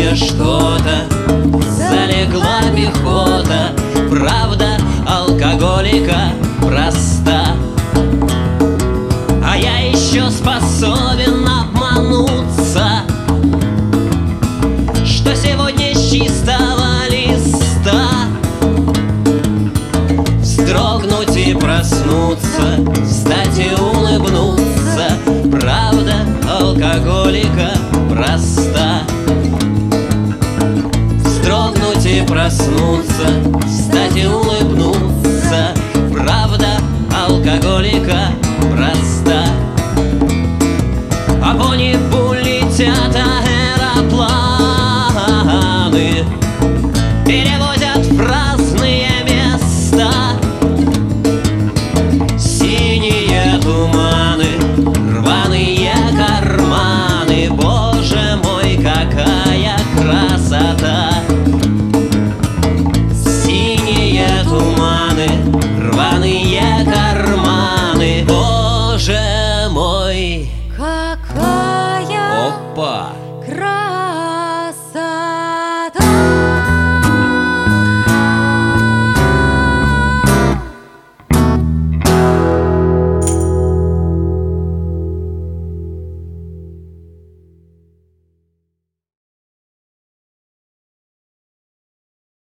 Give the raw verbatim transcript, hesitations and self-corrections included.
мне что-то залегла пехота. Правда алкоголика проста, а я еще способен обмануться, что сегодня с чистого листа вздрогнуть и проснуться, встать и улыбнуться. Правда алкоголика проста. Вздрогнуть и проснуться, встать и улыбнуться. Правда алкоголика проста. А по небу летят аэропланы, перевозят в разные места синие туманы, рваные карманы. Боже мой, какая красота! Синие туманы, рваные карманы. Боже мой, какая опа!